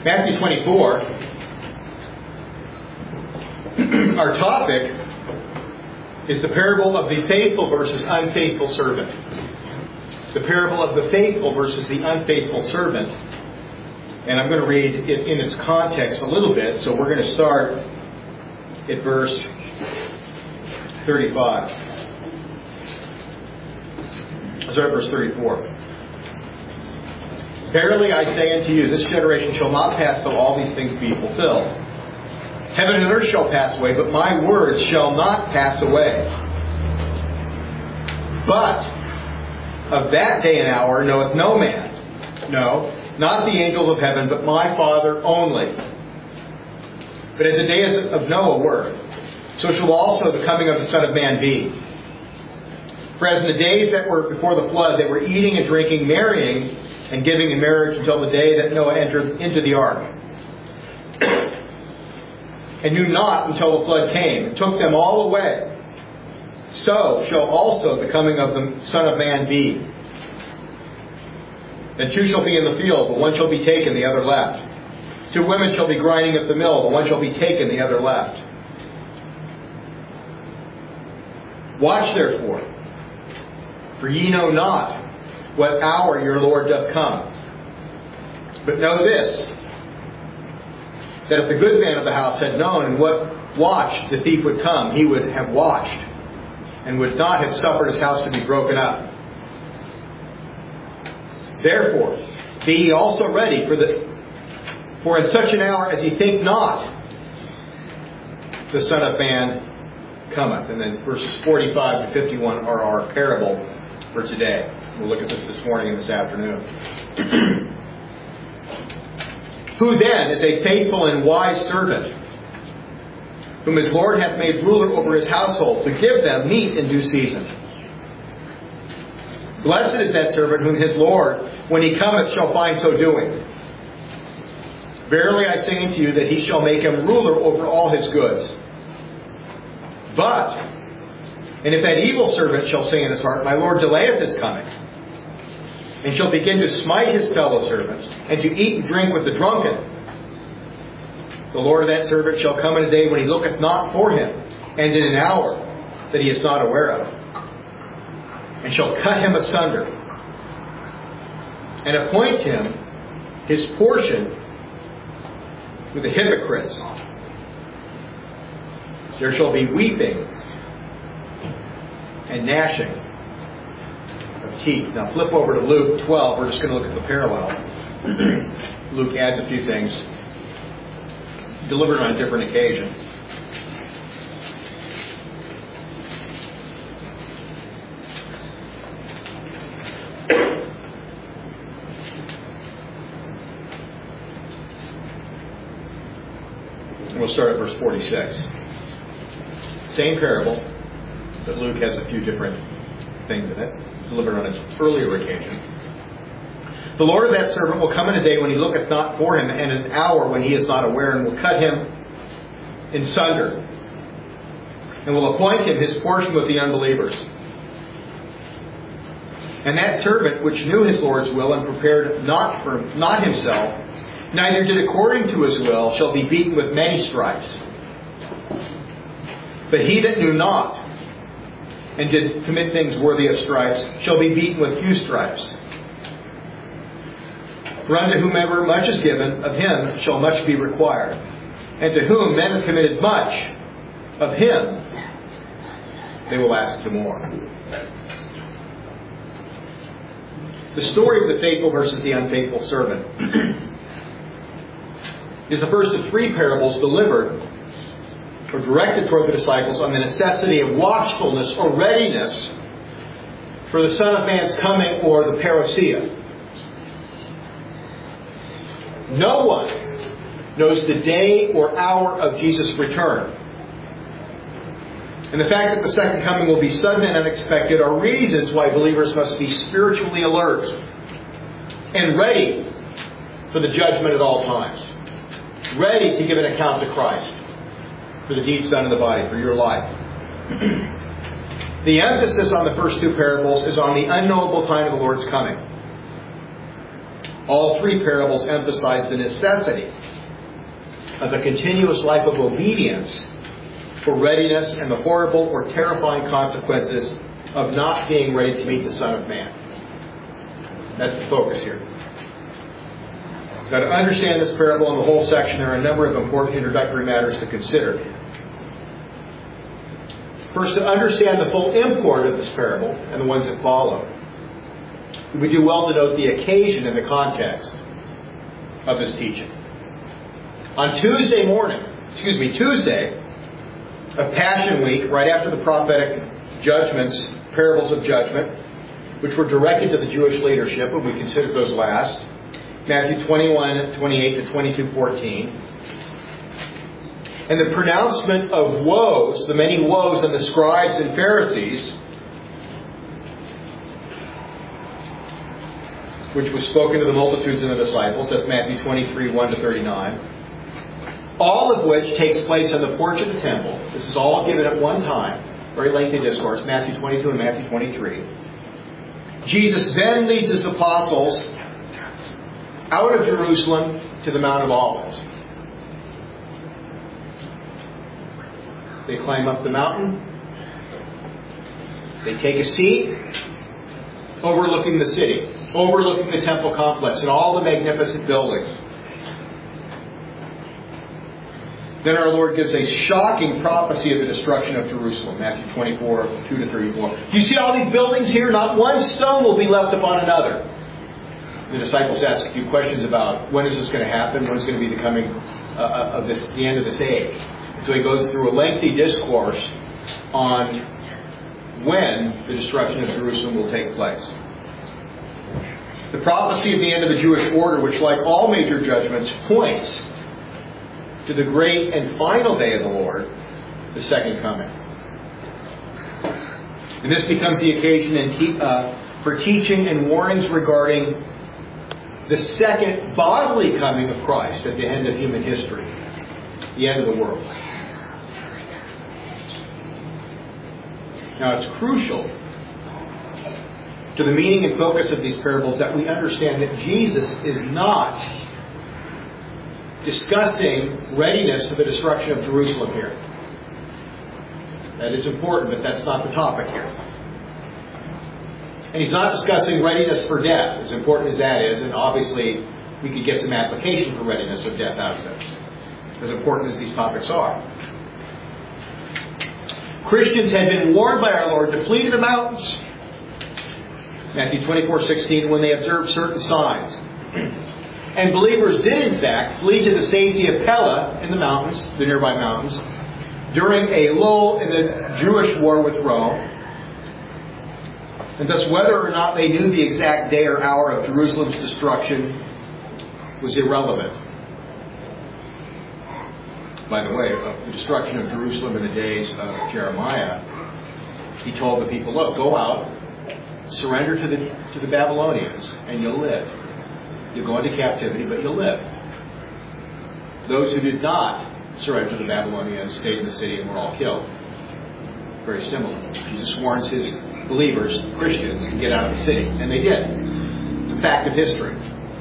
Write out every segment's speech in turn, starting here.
Matthew 24, our topic is the parable of the faithful versus unfaithful servant. The parable of the faithful versus the unfaithful servant. And I'm going to read it in its context a little bit. So we're going to start at verse 35. Start at verse 34. Verily I say unto you, this generation shall not pass till all these things be fulfilled. Heaven and earth shall pass away, but my words shall not pass away. But of that day and hour knoweth no man. No, not the angels of heaven, but my Father only. But as the days of Noah were, so shall also the coming of the Son of Man be. For as in the days that were before the flood, they were eating and drinking, marrying, and giving in marriage until the day that Noah entered into the ark. And knew not until the flood came, and took them all away. So shall also the coming of the Son of Man be. And two shall be in the field, but one shall be taken, the other left. Two women shall be grinding at the mill, but one shall be taken, the other left. Watch therefore, for ye know not what hour your Lord doth come. But know this, that if the good man of the house had known in what watch the thief would come, he would have watched, and would not have suffered his house to be broken up. Therefore, be ye also ready, for in such an hour as ye think not, the Son of Man cometh. And then verses 45 to 51 are our parable for today. We'll look at this morning and this afternoon. Who then is a faithful and wise servant, whom his Lord hath made ruler over his household, to give them meat in due season? Blessed is that servant whom his Lord, when he cometh, shall find so doing. Verily I say unto you, that he shall make him ruler over all his goods. But, and if that evil servant shall say in his heart, My Lord delayeth his coming, and shall begin to smite his fellow servants, and to eat and drink with the drunken, the Lord of that servant shall come in a day when he looketh not for him, and in an hour that he is not aware of, and shall cut him asunder, and appoint him his portion with the hypocrites. There shall be weeping and gnashing of teeth. Now flip over to Luke 12. We're just going to look at the parallel. Luke adds a few things, delivered on a different occasion. And we'll start at verse 46. Same parable, but Luke has a few different things in it, delivered on its earlier occasion. The Lord of that servant will come in a day when he looketh not for him, and an hour when he is not aware, and will cut him in sunder, and will appoint him his portion with the unbelievers. And that servant which knew his Lord's will, and prepared not himself, neither did according to his will, shall be beaten with many stripes. But he that knew not, and did commit things worthy of stripes, shall be beaten with few stripes. For unto whomever much is given, of him shall much be required. And to whom men have committed much, of him they will ask the more. The story of the faithful versus the unfaithful servant is the first of three parables delivered or directed toward the disciples on the necessity of watchfulness or readiness for the Son of Man's coming, or the parousia. No one knows the day or hour of Jesus' return. And the fact that the second coming will be sudden and unexpected are reasons why believers must be spiritually alert and ready for the judgment at all times. Ready to give an account to Christ for the deeds done in the body, for your life. The emphasis on the first two parables is on the unknowable time of the Lord's coming. All three parables emphasize the necessity of a continuous life of obedience for readiness and the horrible or terrifying consequences of not being ready to meet the Son of Man. That's the focus here. Now, to understand this parable and the whole section, there are a number of important introductory matters to consider. First, to understand the full import of this parable and the ones that follow, we do well to note the occasion and the context of this teaching. On Tuesday of Passion Week, right after the prophetic judgments, parables of judgment, which were directed to the Jewish leadership, and we considered those last, Matthew 21:28 to 22:14, and the pronouncement of woes, the many woes on the scribes and Pharisees, which was spoken to the multitudes and the disciples. That's Matthew 23:1 to 39. All of which takes place on the porch of the temple. This is all given at one time. Very lengthy discourse, Matthew 22 and Matthew 23. Jesus then leads his apostles out of Jerusalem to the Mount of Olives. They climb up the mountain. They take a seat overlooking the city, overlooking the temple complex and all the magnificent buildings. Then our Lord gives a shocking prophecy of the destruction of Jerusalem. Matthew 24:2 to 34. Do you see all these buildings here? Not one stone will be left upon another. The disciples ask a few questions about when is this going to happen? When is going to be the coming of this, the end of this age? So he goes through a lengthy discourse on when the destruction of Jerusalem will take place. The prophecy of the end of the Jewish order, which like all major judgments, points to the great and final day of the Lord, the second coming. And this becomes the occasion for teaching and warnings regarding the second bodily coming of Christ at the end of human history, the end of the world. Now, it's crucial to the meaning and focus of these parables that we understand that Jesus is not discussing readiness for the destruction of Jerusalem here. That is important, but that's not the topic here. And he's not discussing readiness for death, as important as that is, and obviously we could get some application for readiness of death out of it, as important as these topics are. Christians had been warned by our Lord to flee to the mountains. Matthew 24:16, when they observed certain signs. And believers did, in fact, flee to the safety of Pella in the mountains, the nearby mountains, during a lull in the Jewish war with Rome. And thus, whether or not they knew the exact day or hour of Jerusalem's destruction was irrelevant. By the way, of the destruction of Jerusalem in the days of Jeremiah, he told the people, look, go out, surrender to the Babylonians, and you'll live. You'll go into captivity, but you'll live. Those who did not surrender to the Babylonians stayed in the city and were all killed. Very similar. Jesus warns his believers, Christians, to get out of the city. And they did. It's a fact of history.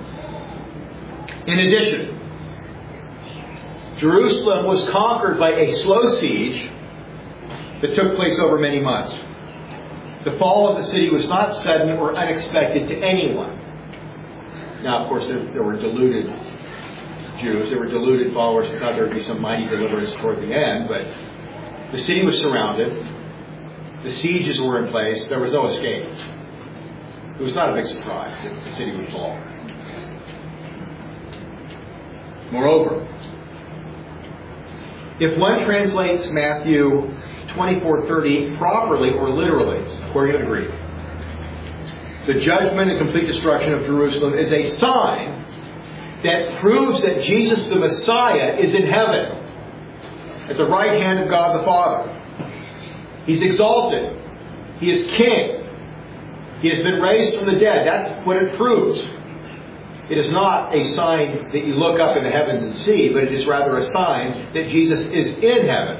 In addition, Jerusalem was conquered by a slow siege that took place over many months. The fall of the city was not sudden or unexpected to anyone. Now, of course, there were deluded Jews. There were deluded followers who thought there would be some mighty deliverance toward the end. But the city was surrounded. The sieges were in place. There was no escape. It was not a big surprise that the city would fall. Moreover, if one translates Matthew 24:30 properly or literally, according to the Greek, the judgment and complete destruction of Jerusalem is a sign that proves that Jesus the Messiah is in heaven at the right hand of God the Father. He's exalted. He is king. He has been raised from the dead. That's what it proves. It is not a sign that you look up in the heavens and see, but it is rather a sign that Jesus is in heaven.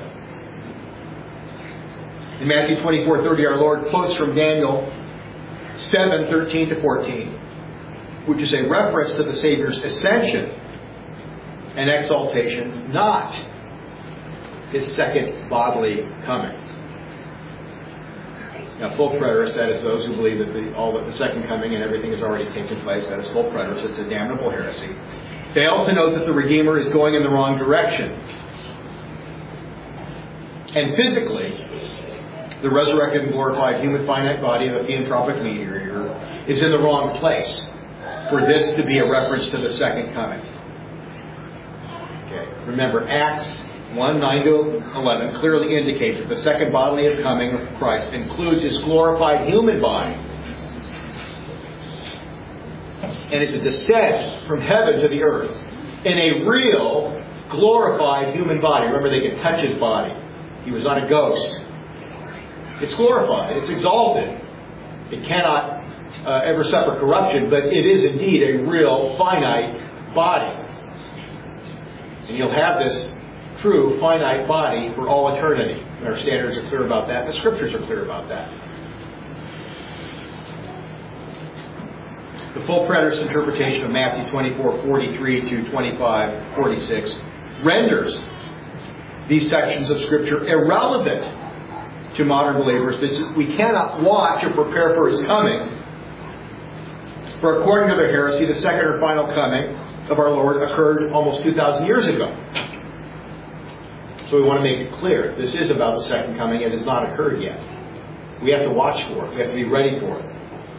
In Matthew 24:30, our Lord quotes from Daniel 7:13 to 14. which is a reference to the Savior's ascension and exaltation, not His second bodily coming. Now, full preterists, that is those who believe that the second coming and everything has already taken place. That is full preterists. It's a damnable heresy. Fail to note that the Redeemer is going in the wrong direction. And physically, the resurrected and glorified human finite body of a theanthropic meteor is in the wrong place for this to be a reference to the second coming. Okay. Remember, Acts 1:9-11 clearly indicates that the second bodily coming of Christ includes His glorified human body. And it's a descent from heaven to the earth in a real glorified human body. Remember, they could touch His body. He was not a ghost. It's glorified. It's exalted. It cannot ever suffer corruption, but it is indeed a real finite body. And He'll have this true finite body for all eternity. And our standards are clear about that. The Scriptures are clear about that. The full preterist interpretation of Matthew 24:43 to 25:46 renders these sections of Scripture irrelevant to modern believers because we cannot watch or prepare for His coming. For according to their heresy, the second or final coming of our Lord occurred almost 2,000 years ago. So we want to make it clear. This is about the second coming. It has not occurred yet. We have to watch for it. We have to be ready for it.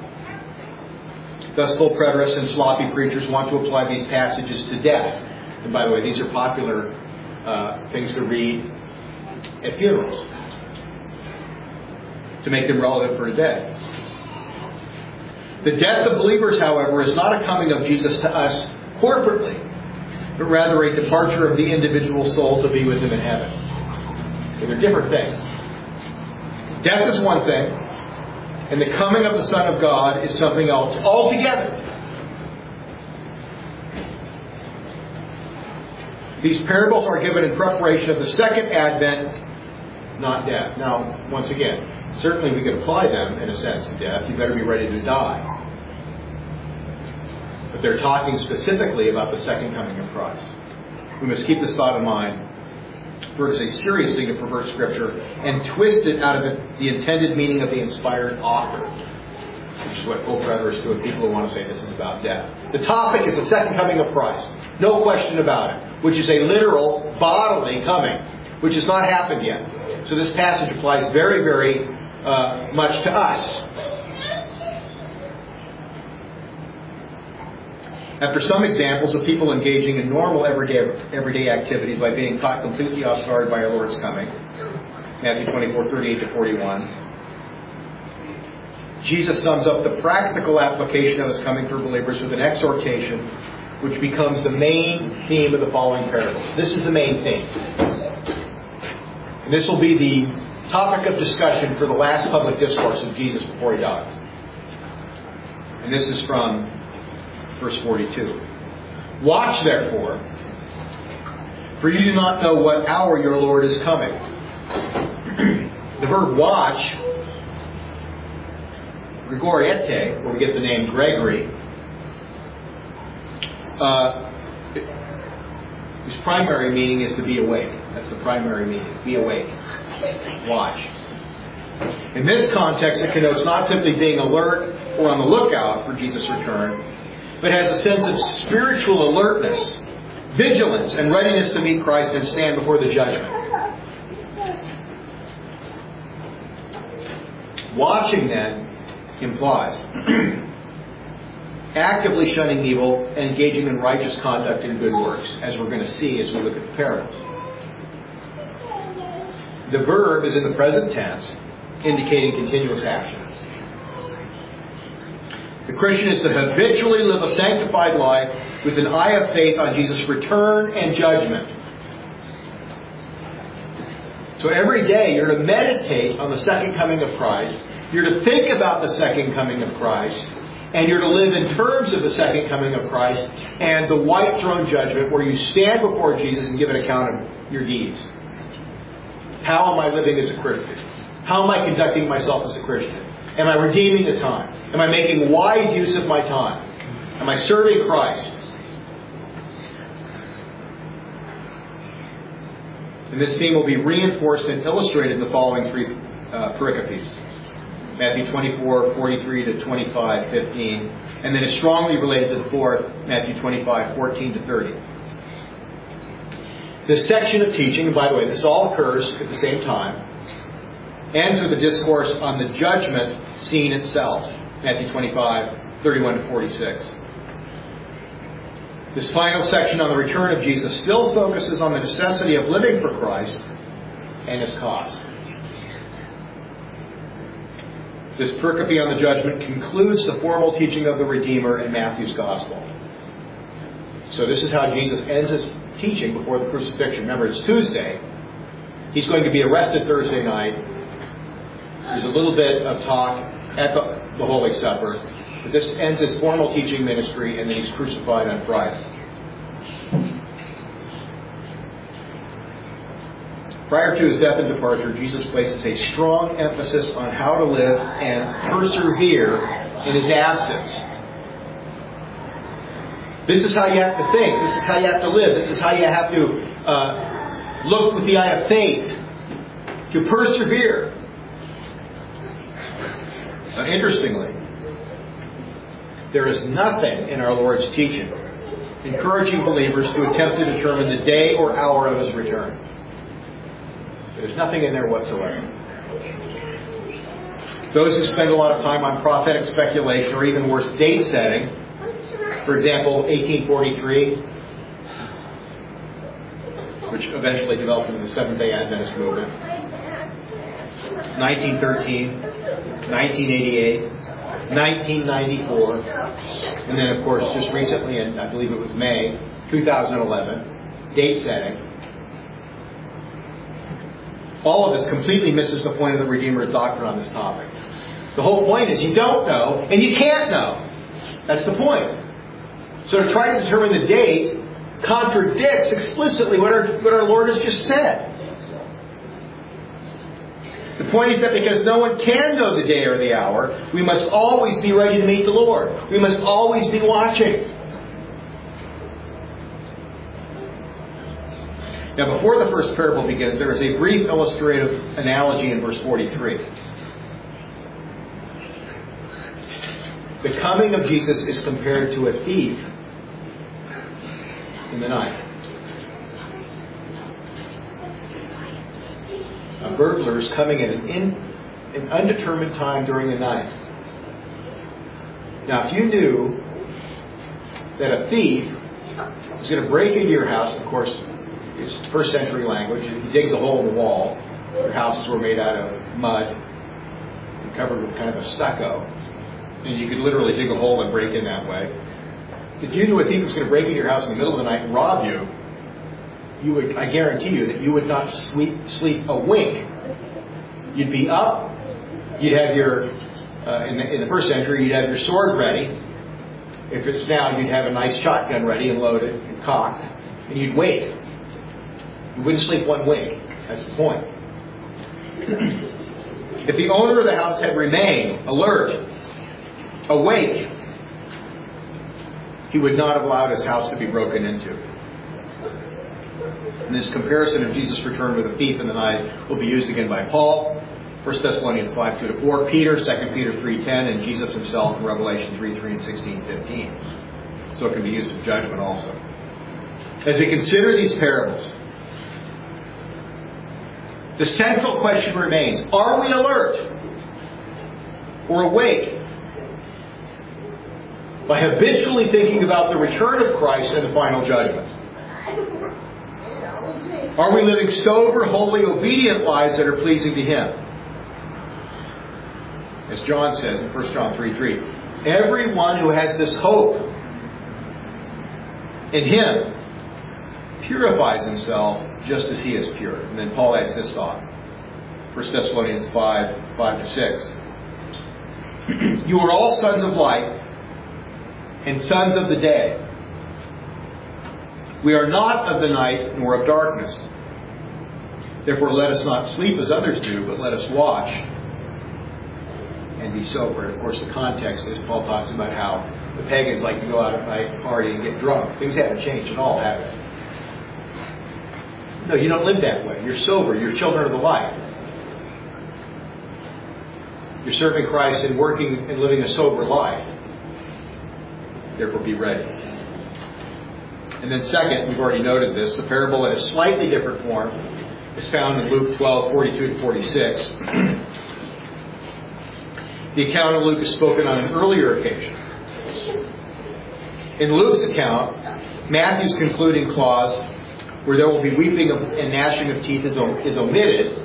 Thus, full preterists and sloppy preachers want to apply these passages to death. And by the way, these are popular things to read at funerals to make them relevant for today. The death of believers, however, is not a coming of Jesus to us corporately, but rather a departure of the individual soul to be with Him in heaven. So they're different things. Death is one thing, and the coming of the Son of God is something else altogether. These parables are given in preparation of the second advent, not death. Now, once again, certainly we could apply them in a sense to death. You better be ready to die. But they're talking specifically about the second coming of Christ. We must keep this thought in mind, for it is a serious thing to pervert Scripture and twist it out of the intended meaning of the inspired author, which is what full preterists do with people who want to say this is about death. The topic is the second coming of Christ. No question about it. Which is a literal bodily coming, which has not happened yet. So this passage applies very, very much to us. After some examples of people engaging in normal everyday activities by being caught completely off guard by our Lord's coming, Matthew 24:38-41, Jesus sums up the practical application of His coming for believers with an exhortation which becomes the main theme of the following parables. This is the main theme. And this will be the topic of discussion for the last public discourse of Jesus before He dies. And this is from verse 42. Watch, therefore, for you do not know what hour your Lord is coming. The verb watch, Gregoriete, where we get the name Gregory, whose primary meaning is to be awake. That's the primary meaning. Be awake. Watch. In this context, it connotes not simply being alert or on the lookout for Jesus' return, but has a sense of spiritual alertness, vigilance, and readiness to meet Christ and stand before the judgment. Watching, then, implies actively shunning evil and engaging in righteous conduct and good works, as we're going to see as we look at the parables. The verb is in the present tense, indicating continuous action. The Christian is to habitually live a sanctified life with an eye of faith on Jesus' return and judgment. So every day you're to meditate on the second coming of Christ. You're to think about the second coming of Christ. And you're to live in terms of the second coming of Christ and the white throne judgment where you stand before Jesus and give an account of your deeds. How am I living as a Christian? How am I conducting myself as a Christian? Am I redeeming the time? Am I making wise use of my time? Am I serving Christ? And this theme will be reinforced and illustrated in the following three pericopes. Matthew 24, 43 to 25, 15. And then is strongly related to the fourth, Matthew 25, 14 to 30. This section of teaching, and by the way, this all occurs at the same time, ends with a discourse on the judgment scene itself. Matthew 25, 31 to 46. This final section on the return of Jesus still focuses on the necessity of living for Christ and His cause. This pericope on the judgment concludes the formal teaching of the Redeemer in Matthew's Gospel. So this is how Jesus ends His teaching before the crucifixion. Remember, it's Tuesday. He's going to be arrested Thursday night. There's a little bit of talk at the Holy Supper. But this ends His formal teaching ministry, and then He's crucified on Friday. Prior to His death and departure, Jesus places a strong emphasis on how to live and persevere in His absence. This is how you have to think. This is how you have to live. This is how you have to look with the eye of faith. To persevere. Interestingly, there is nothing in our Lord's teaching encouraging believers to attempt to determine the day or hour of His return. There's nothing in there whatsoever. Those who spend a lot of time on prophetic speculation, or even worse, date setting, for example, 1843, which eventually developed into the Seventh-day Adventist movement, 1913, 1988, 1994, and then, of course, just recently, in I believe it was May 2011, date setting. All of this completely misses the point of the Redeemer's doctrine on this topic. The whole point is you don't know, and you can't know. That's the point. So to try to determine the date contradicts explicitly what our Lord has just said. The point is that because no one can know the day or the hour, we must always be ready to meet the Lord. We must always be watching. Now, before the first parable begins, there is a brief illustrative analogy in verse 43. The coming of Jesus is compared to a thief in the night. A burglar is coming at an undetermined time during the night. Now, if you knew that a thief was going to break into your house, of course, it's first century language. He digs a hole in the wall. Their houses were made out of mud and covered with kind of a stucco. And you could literally dig a hole and break in that way. If you knew a thief was going to break into your house in the middle of the night and rob you, I guarantee you that you would not sleep a wink. You'd be up. You'd have your, in the first century, you'd have your sword ready. If it's now, you'd have a nice shotgun ready and loaded and cocked. And you'd wait. You wouldn't sleep one wink. That's the point. If the owner of the house had remained alert, awake, he would not have allowed his house to be broken into. And this comparison of Jesus' return with a thief in the night will be used again by Paul, 1 Thessalonians 5, 2-4, Peter, 2 Peter 3:10, and Jesus himself in Revelation 3:3 and 16:15. So it can be used in judgment also. As we consider these parables, the central question remains, are we alert or awake by habitually thinking about the return of Christ and the final judgment? Are we living sober, holy, obedient lives that are pleasing to Him? As John says in 1 John 3:3, everyone who has this hope in Him purifies himself just as He is pure. And then Paul adds this thought. 1 Thessalonians 5, 5-6. You are all sons of light and sons of the day. We are not of the night nor of darkness. Therefore let us not sleep as others do, but let us watch and be sober. And of course the context is Paul talks about how The pagans like to go out at night, party, and get drunk. Things haven't changed at all, have they? No, you don't live that way. You're sober. You're children of the light. You're serving Christ and working and living a sober life. Therefore, be ready. And then second, we've already noted this, the parable in a slightly different form is found in Luke 12:42-46. The account of Luke is spoken on an earlier occasion. In Luke's account, Matthew's concluding clause, where there will be weeping and gnashing of teeth, is omitted.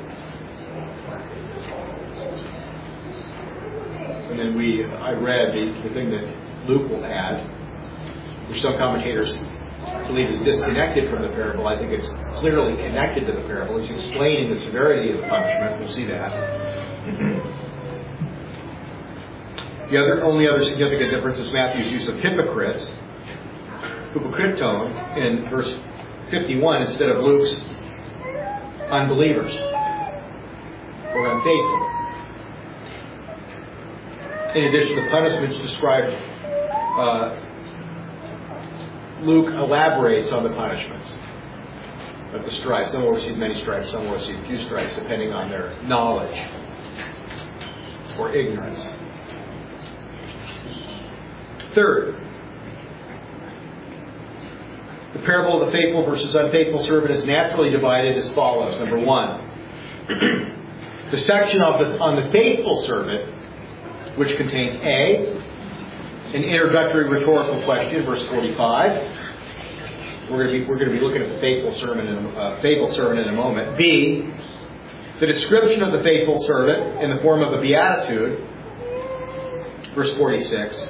And then I read the thing that Luke will add, which some commentators believe is disconnected from the parable. I think it's clearly connected to the parable. It's explaining the severity of the punishment. We'll see that. The only other significant difference is Matthew's use of hypocrites, hypokriton, in verse 51 instead of Luke's unbelievers or unfaithful. In addition, the punishments described, Luke elaborates on the punishments of the stripes. Some will receive many stripes, some will receive few stripes, depending on their knowledge or ignorance. Third, the parable of the faithful versus unfaithful servant is naturally divided as follows. Number one, the section on the faithful servant, which contains A, an introductory rhetorical question, verse 45. We're going to be looking at the faithful servant in a moment. B, the description of the faithful servant in the form of a beatitude, verse 46.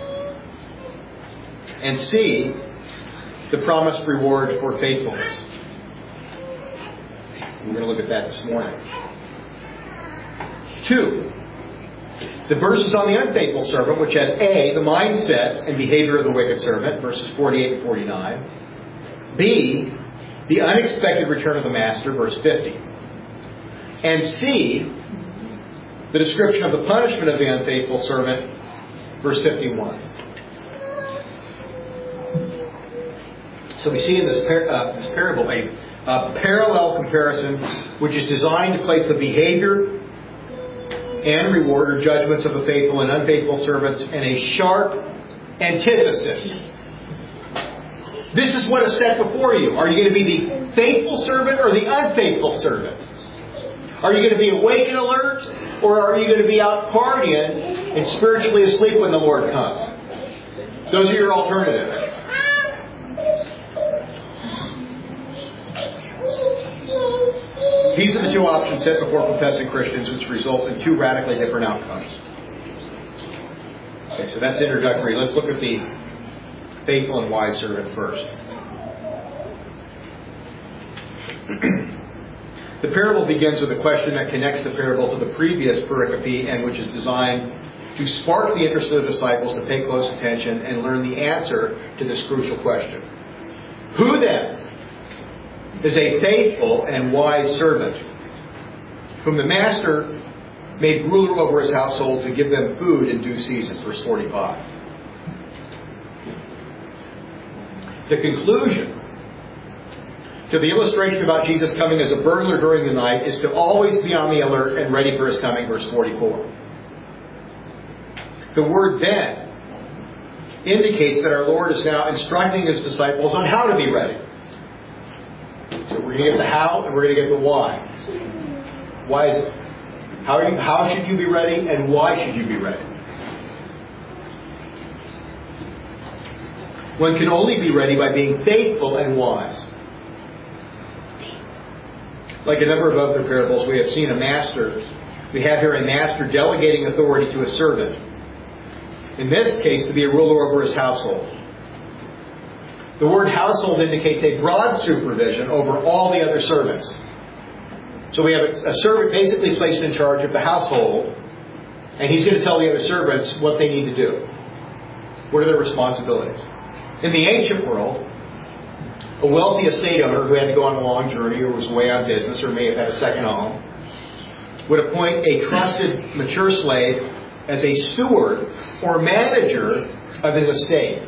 And C, the promised reward for faithfulness. We're going to look at that this morning. 2. The verses on the unfaithful servant, which has A, the mindset and behavior of the wicked servant, verses 48 and 49. B, the unexpected return of the master, verse 50. And C, the description of the punishment of the unfaithful servant, verse 51. So we see in this parable a parallel comparison which is designed to place the behavior and reward or judgments of the faithful and unfaithful servants in a sharp antithesis. This is what is set before you. Are you going to be the faithful servant or the unfaithful servant? Are you going to be awake and alert, or are you going to be out partying and spiritually asleep when the Lord comes? Those are your alternatives. These are the two options set before professing Christians, which result in two radically different outcomes. Okay, so that's introductory. Let's look at the faithful and wise servant first. The parable begins with a question that connects the parable to the previous pericope and which is designed to spark the interest of the disciples to pay close attention and learn the answer to this crucial question. Who then is a faithful and wise servant, whom the master made ruler over his household to give them food in due season? Verse 45. The conclusion to the illustration about Jesus coming as a burglar during the night is to always be on the alert and ready for his coming. Verse 44. The word then indicates that our Lord is now instructing his disciples on how to be ready. So we're going to get the how and we're going to get the why. Why is it? How should you be ready and why should you be ready? One can only be ready by being faithful and wise. Like a number of other parables, we have seen a master. We have here a master delegating authority to a servant. In this case, to be a ruler over his household. The word household indicates a broad supervision over all the other servants. So we have a servant basically placed in charge of the household, and he's going to tell the other servants what they need to do. What are their responsibilities? In the ancient world, a wealthy estate owner who had to go on a long journey or was away on business or may have had a second home would appoint a trusted, mature slave as a steward or manager of his estate.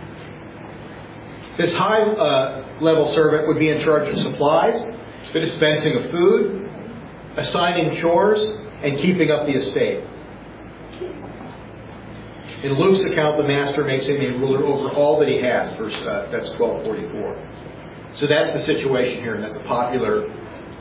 This high-level servant would be in charge of supplies, the dispensing of food, assigning chores, and keeping up the estate. In Luke's account, the master makes him a ruler over all that he has. That's 12:44. So that's the situation here, and that's a popular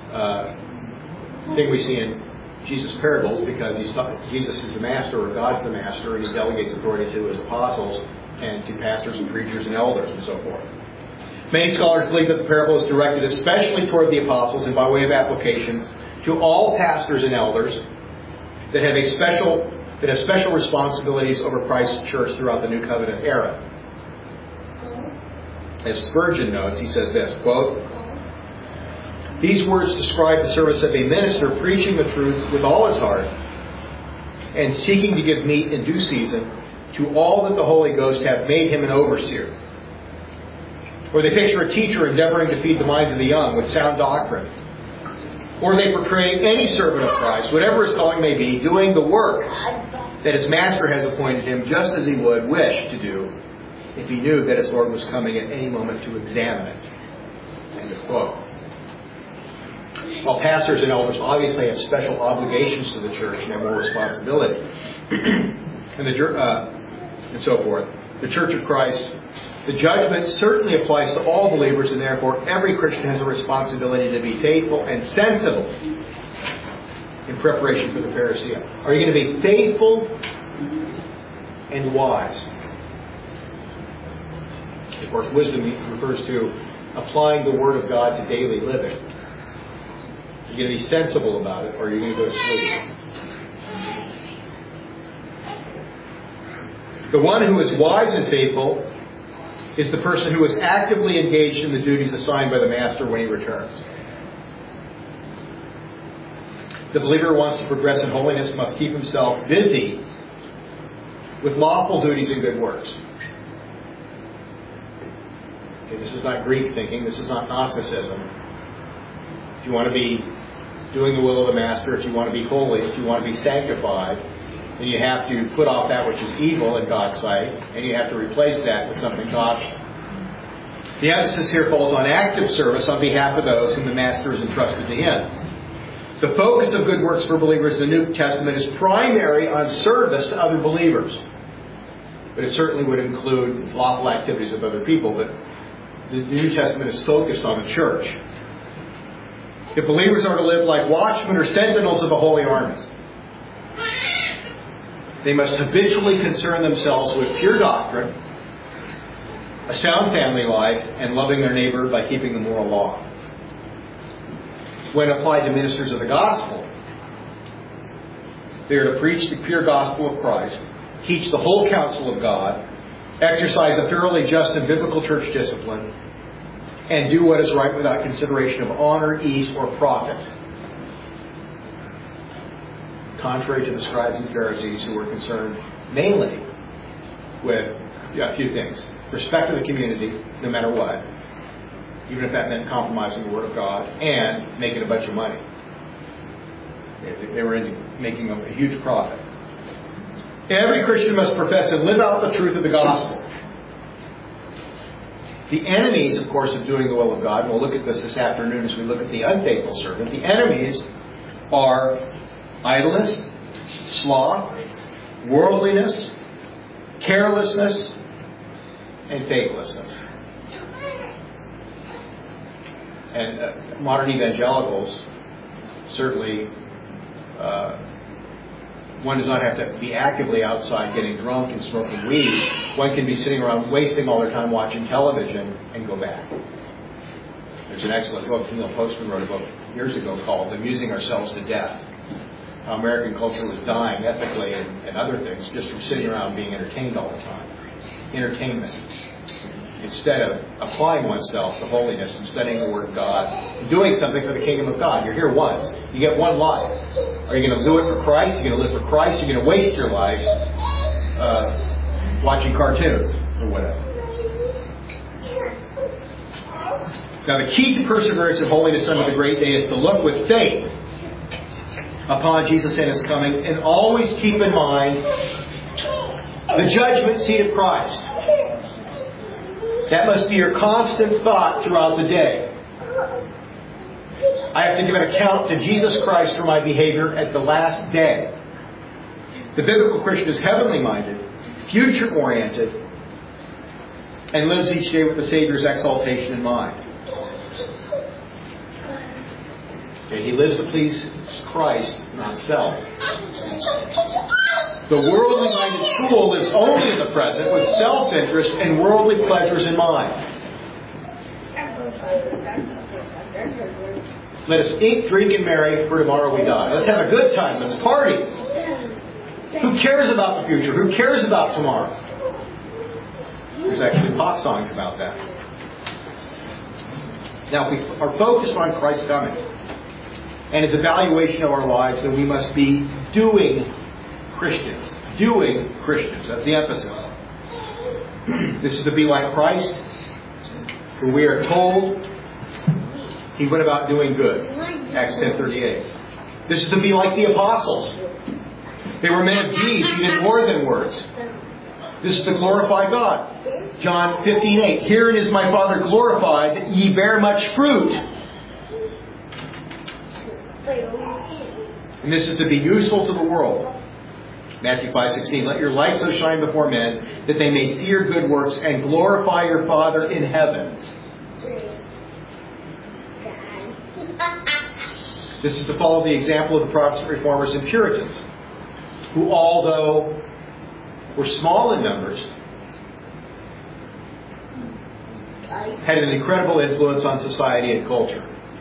thing we see in Jesus' parables, because Jesus is the master, or God's the master, and he delegates authority to his apostles and to pastors and preachers and elders and so forth. Many scholars believe that the parable is directed especially toward the apostles and by way of application to all pastors and elders that have special responsibilities over Christ's church throughout the New Covenant era. As Spurgeon notes, he says this, quote, "These words describe the service of a minister preaching the truth with all his heart and seeking to give meat in due season to all that the Holy Ghost hath made him an overseer." Or they picture a teacher endeavoring to feed the minds of the young with sound doctrine. Or they portray any servant of Christ, whatever his calling may be, doing the work that his master has appointed him, just as he would wish to do if he knew that his Lord was coming at any moment to examine it. End of quote. While pastors and elders obviously have special obligations to the church and have more responsibility, and so forth, the Church of Christ, the judgment certainly applies to all believers, and therefore every Christian has a responsibility to be faithful and sensible in preparation for the parousia. Are you going to be faithful and wise? Of course, wisdom refers to applying the Word of God to daily living. You're going to be sensible about it, or you're going to go to sleep. The one who is wise and faithful is the person who is actively engaged in the duties assigned by the Master when he returns. The believer who wants to progress in holiness must keep himself busy with lawful duties and good works. Okay, this is not Greek thinking. This is not Gnosticism. If you want to be doing the will of the Master, if you want to be holy, if you want to be sanctified, then you have to put off that which is evil in God's sight, and you have to replace that with something godly. The emphasis here falls on active service on behalf of those whom the Master has entrusted to him. The focus of good works for believers in the New Testament is primary on service to other believers. But it certainly would include lawful activities of other people, but the New Testament is focused on the church. If believers are to live like watchmen or sentinels of the holy army, they must habitually concern themselves with pure doctrine, a sound family life, and loving their neighbor by keeping the moral law. When applied to ministers of the gospel, they are to preach the pure gospel of Christ, teach the whole counsel of God, exercise a thoroughly just and biblical church discipline, and do what is right without consideration of honor, ease, or profit. Contrary to the scribes and Pharisees, who were concerned mainly with a few things. Respect of the community, no matter what, even if that meant compromising the Word of God, and making a bunch of money. They were into making a huge profit. Every Christian must profess and live out the truth of the gospel. The enemies, of course, of doing the will of God, and we'll look at this afternoon as we look at the unfaithful servant, the enemies are idleness, sloth, worldliness, carelessness, and faithlessness. And modern evangelicals, certainly, one does not have to be actively outside getting drunk and smoking weed. One can be sitting around wasting all their time watching television and go back. There's an excellent book, Neil Postman wrote a book years ago called Amusing Ourselves to Death. How American culture was dying ethically and other things just from sitting around being entertained all the time. Entertainment. Instead of applying oneself to holiness and studying the Word of God and doing something for the kingdom of God. You're here once. You get one life. Are you going to do it for Christ? Are you going to live for Christ? You're going to waste your life watching cartoons or whatever. Now the key to perseverance and holiness under the great day is to look with faith upon Jesus and His coming, and always keep in mind The judgment seat of Christ. That must be your constant thought throughout the day. I have to give an account to Jesus Christ for my behavior at the last day. The biblical Christian is heavenly minded, future oriented, and lives each day with the Savior's exaltation in mind. Okay, he lives to please Christ, not self. The worldly minded fool lives only in the present with self-interest and worldly pleasures in mind. Let us eat, drink, and marry, for tomorrow we die. Let's have a good time. Let's party. Who cares about the future? Who cares about tomorrow? There's actually pop songs about that. Now, if we are focused on Christ's coming and His evaluation of our lives, then we must be doing Christians. Doing Christians. That's the emphasis. This is to be like Christ, who we are told He went about doing good. Acts 10:38. This is to be like the apostles. They were men of deeds, who did more than words. This is to glorify God. John 15:8. Herein is my Father glorified, that ye bear much fruit. And this is to be useful to the world. Matthew 5:16. Let your light so shine before men, that they may see your good works and glorify your Father in heaven. This is to follow the example of the Protestant Reformers and Puritans, who, although were small in numbers, had an incredible influence on society and culture.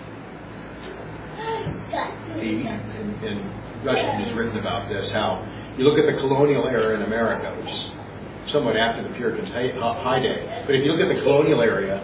And Rushton has written about this, how you look at the colonial era in America, which is somewhat after the Puritans' heyday. But if you look at the colonial era,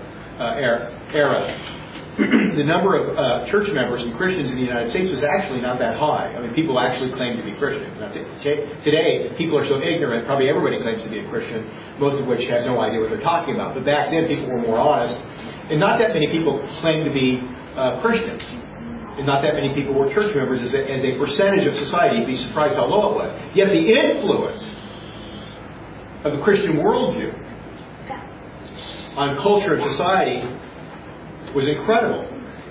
the number of church members and Christians in the United States was actually not that high. I mean, people actually claim to be Christians. Now, today, people are so ignorant, probably everybody claims to be a Christian, most of which have no idea what they're talking about. But back then, people were more honest. And not that many people claimed to be Christians. And not that many people were church members as a percentage of society. You'd be surprised how low it was. Yet the influence of the Christian worldview on culture and society was incredible.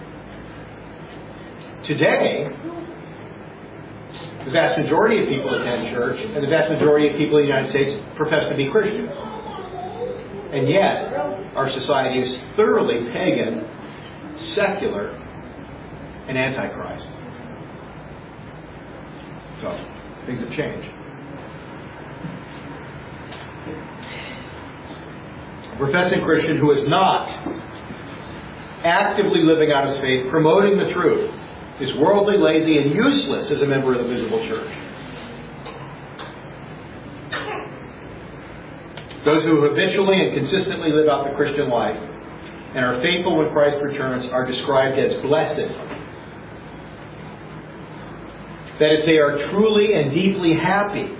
Today, the vast majority of people attend church, and the vast majority of people in the United States profess to be Christians. And yet, our society is thoroughly pagan, secular, and antichrist. So, things have changed. A professing Christian who is not actively living out his faith, promoting the truth, is worldly, lazy, and useless as a member of the visible church. Those who habitually and consistently live out the Christian life and are faithful when Christ returns are described as blessed. That is, they are truly and deeply happy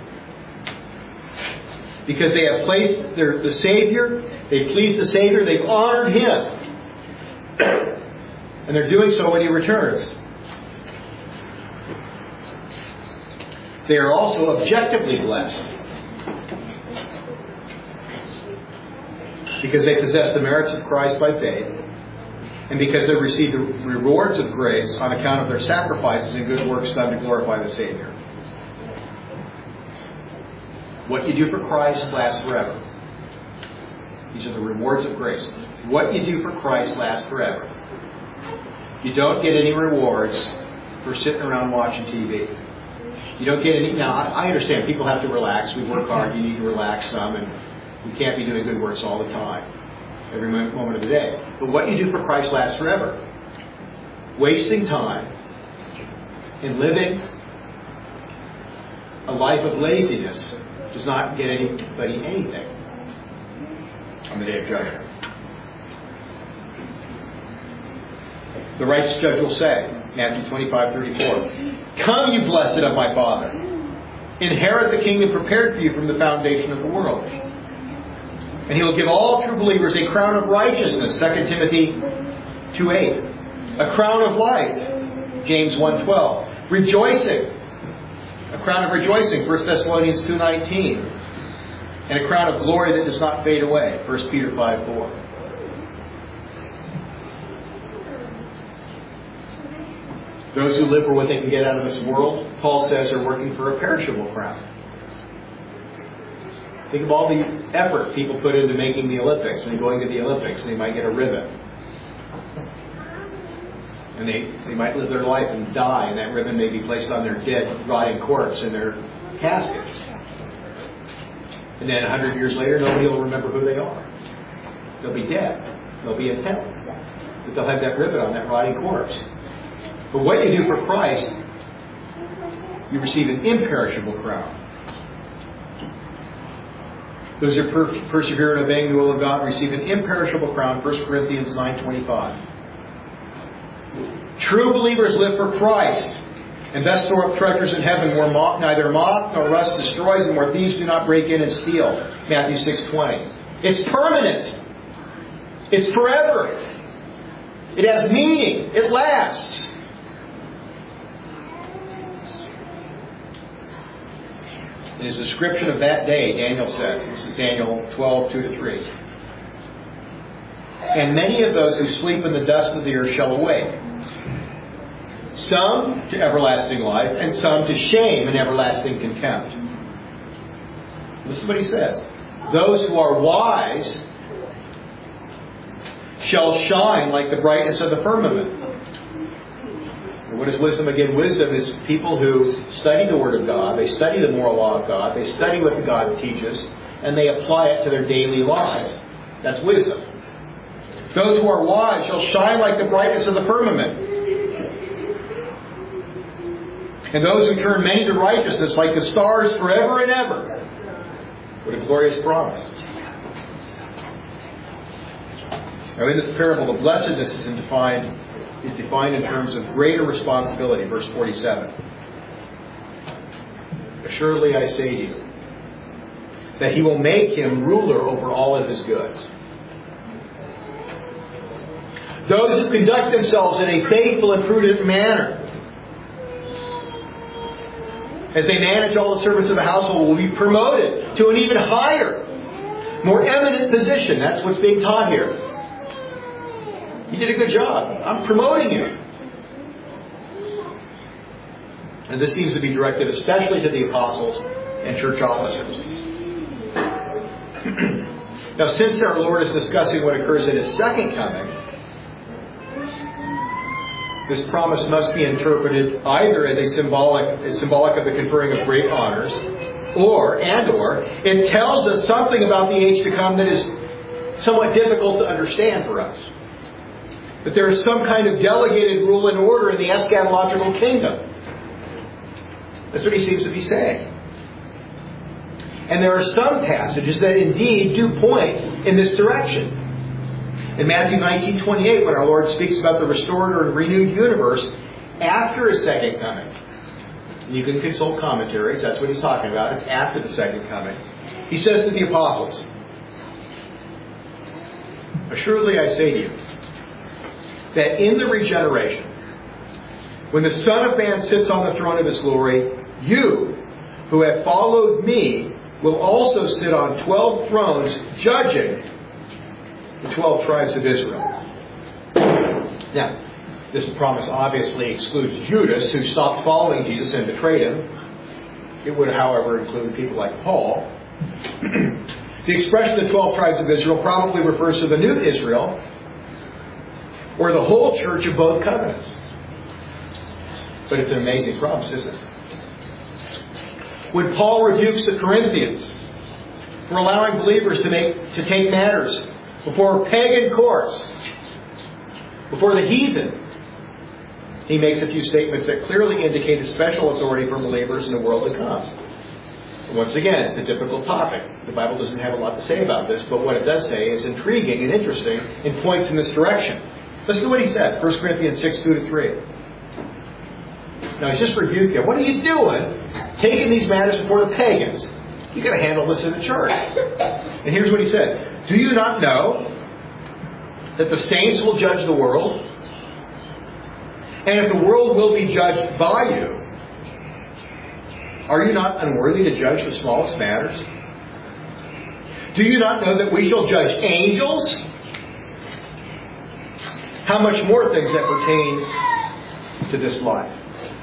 because they have placed the Savior, they pleased the Savior, they've honored Him. And they're doing so when He returns. They are also objectively blessed because they possess the merits of Christ by faith, and because they receive the rewards of grace on account of their sacrifices and good works done to glorify the Savior. What you do for Christ lasts forever. These are the rewards of grace. What you do for Christ lasts forever. You don't get any rewards for sitting around watching TV. You don't get any... Now, I understand people have to relax. We work hard. You need to relax some. And we can't be doing good works all the time, every moment of the day. But what you do for Christ lasts forever. Wasting time and living a life of laziness does not get anybody anything on the day of judgment. The righteous judge will say, Matthew 25:34, "Come, you blessed of my Father, inherit the kingdom prepared for you from the foundation of the world. And He will give all true believers a crown of righteousness," 2 Timothy 2:8. "A crown of life," James 1:12. "Rejoicing," a crown of rejoicing, 1 Thessalonians 2:19. and a crown of glory that does not fade away. 1 Peter 5:4. Those who live for what they can get out of this world, Paul says, are working for a perishable crown. Think of all the effort people put into making the Olympics and going to the Olympics, and they might get a ribbon. And they might live their life and die, and that ribbon may be placed on their dead, rotting corpse in their casket. And then 100 years later, nobody will remember who they are. They'll be dead. They'll be in hell. But they'll have that ribbon on that rotting corpse. But what you do for Christ, you receive an imperishable crown. Those who persevere in obeying the will of God receive an imperishable crown. 1 Corinthians 9:25. True believers live for Christ, and thus store up treasures in heaven where neither moth nor rust destroys, and where thieves do not break in and steal. Matthew 6:20. It's permanent. It's forever. It has meaning. It lasts. In his description of that day, Daniel says, this is Daniel 12:2-3, and many of those who sleep in the dust of the earth shall awake, some to everlasting life, and some to shame and everlasting contempt. Listen to what he says. Those who are wise shall shine like the brightness of the firmament. What is wisdom? Again, wisdom is people who study the Word of God, they study the moral law of God, they study what God teaches, and they apply it to their daily lives. That's wisdom. Those who are wise shall shine like the brightness of the firmament. And those who turn many to righteousness like the stars forever and ever. What a glorious promise. Now in this parable, the blessedness is defined in terms of greater responsibility. Verse 47. Assuredly I say to you, that he will make him ruler over all of his goods. Those who conduct themselves in a faithful and prudent manner, as they manage all the servants of the household, will be promoted to an even higher, more eminent position. That's what's being taught here. You did a good job. I'm promoting you. And this seems to be directed especially to the apostles and church officers. Now, since our Lord is discussing what occurs at His second coming, this promise must be interpreted either as symbolic of the conferring of great honors, or it tells us something about the age to come that is somewhat difficult to understand for us. That there is some kind of delegated rule and order in the eschatological kingdom. That's what he seems to be saying. And there are some passages that indeed do point in this direction. In Matthew 19:28, when our Lord speaks about the restored or renewed universe after His second coming. And you can consult commentaries. That's what He's talking about. It's after the second coming. He says to the apostles, assuredly I say to you, that in the regeneration, when the Son of Man sits on the throne of His glory, you who have followed me will also sit on 12 thrones judging the 12 tribes of Israel. Now, this promise obviously excludes Judas, who stopped following Jesus and betrayed Him. It would, however, include people like Paul. The expression the 12 tribes of Israel probably refers to the new Israel, or the whole church of both covenants. But it's an amazing promise, isn't it? When Paul rebukes the Corinthians for allowing believers to take matters before pagan courts, before the heathen, he makes a few statements that clearly indicate a special authority for believers in the world to come. And once again, it's a difficult topic. The Bible doesn't have a lot to say about this, but what it does say is intriguing and interesting and points in this direction. Listen to what he says, 1 Corinthians 6:2-3. Now, he's just rebuked them. What are you doing taking these matters before the pagans? You've got to handle this in the church. And here's what he said. Do you not know that the saints will judge the world? And if the world will be judged by you, are you not unworthy to judge the smallest matters? Do you not know that we shall judge angels? How much more things that pertain to this life?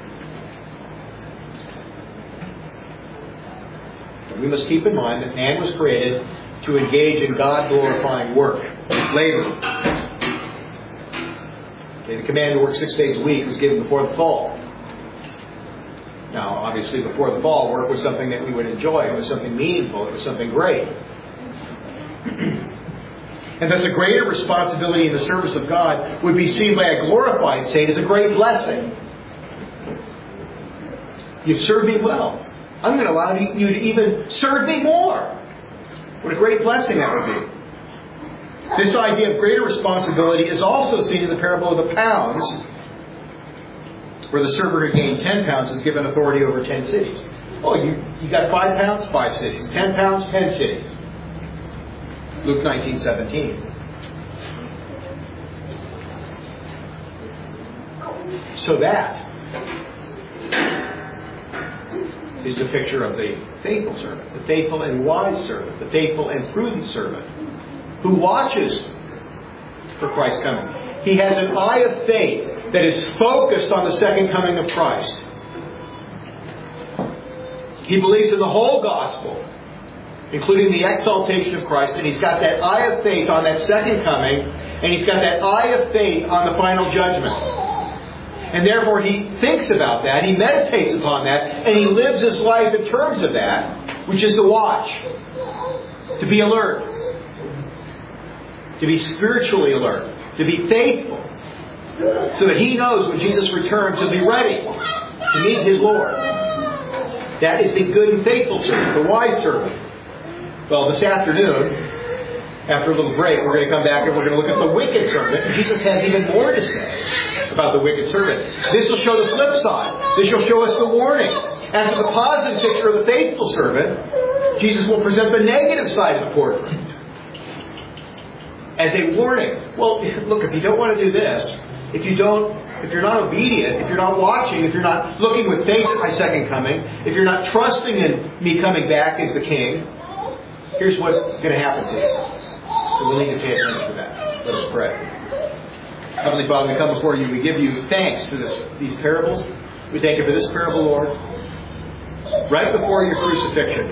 We must keep in mind that man was created to engage in God-glorifying work, labor. The command to work 6 days a week was given before the fall. Now, obviously, before the fall, work was something that we would enjoy. It was something meaningful. It was something great. And thus a greater responsibility in the service of God would be seen by a glorified saint as a great blessing. You've served me well. I'm going to allow you to even serve me more. What a great blessing that would be. This idea of greater responsibility is also seen in the parable of the pounds, where the server who gained 10 pounds is given authority over 10 cities. Oh, you got 5 pounds? 5 cities. 10 pounds? 10 cities. Luke 19:17. So that is the picture of the faithful servant, the faithful and wise servant, the faithful and prudent servant, who watches for Christ's coming. He has an eye of faith that is focused on the second coming of Christ. He believes in the whole gospel, including the exaltation of Christ, and he's got that eye of faith on that second coming, and he's got that eye of faith on the final judgment. And therefore he thinks about that, he meditates upon that, and he lives his life in terms of that, which is to watch, to be alert, to be spiritually alert, to be faithful, so that he knows when Jesus returns to be ready to meet his Lord. That is the good and faithful servant, the wise servant. Well, this afternoon, after a little break, we're going to come back and we're going to look at the wicked servant. And Jesus has even more to say about the wicked servant. This will show the flip side. This will show us the warning. After the positive picture of the faithful servant, Jesus will present the negative side of the portrait as a warning. Well, look, if you don't want to do this, if you're not obedient, if you're not watching, if you're not looking with faith at my second coming, if you're not trusting in me coming back as the King, here's what's going to happen to you. So we'll need to pay attention to that. Let us pray. Heavenly Father, we come before you. We give you thanks for these parables. We thank you for this parable, Lord. Right before your crucifixion,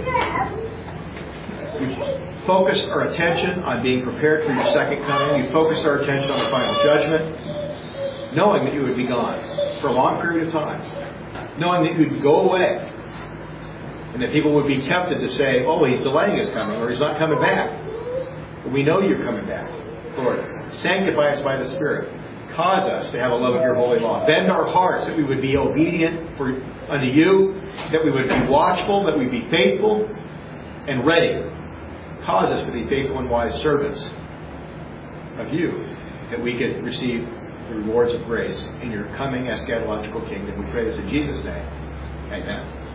you focused our attention on being prepared for your second coming. You focused our attention on the final judgment, knowing that you would be gone for a long period of time, knowing that you would go away, and that people would be tempted to say, oh, he's delaying his coming, or he's not coming back. But we know you're coming back. Lord, sanctify us by the Spirit. Cause us to have a love of your holy law. Bend our hearts that we would be obedient unto you, that we would be watchful, that we'd be faithful and ready. Cause us to be faithful and wise servants of you, that we could receive the rewards of grace in your coming eschatological kingdom. We pray this in Jesus' name. Amen.